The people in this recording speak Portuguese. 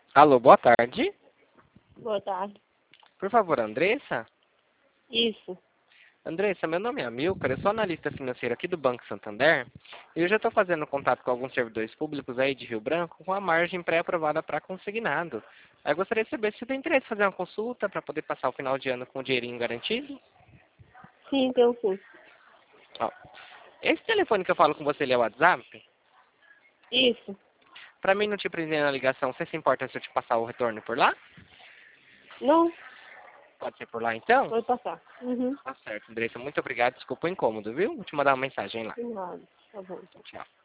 Alô, boa tarde. Boa tarde. Por favor, Andressa? Isso. Andressa, meu nome é Amilcar, eu sou analista financeiro aqui do Banco Santander e eu já estou fazendo contato com alguns servidores públicos aí de Rio Branco com a margem pré-aprovada para consignado. Eu gostaria de saber se você tem interesse em fazer uma consulta para poder passar o final de ano com o dinheirinho garantido. Sim, tenho sim. Ó, esse telefone que eu falo com você, ele é o WhatsApp? Isso. Para mim não te prender na ligação, você se importa se eu te passar o retorno por lá? Não, Pode ser por lá então? pode passar. Uhum. Tá certo, Andressa, muito obrigado, desculpa o incômodo, viu? Vou te mandar uma mensagem lá. De nada. Tá bom. Tchau.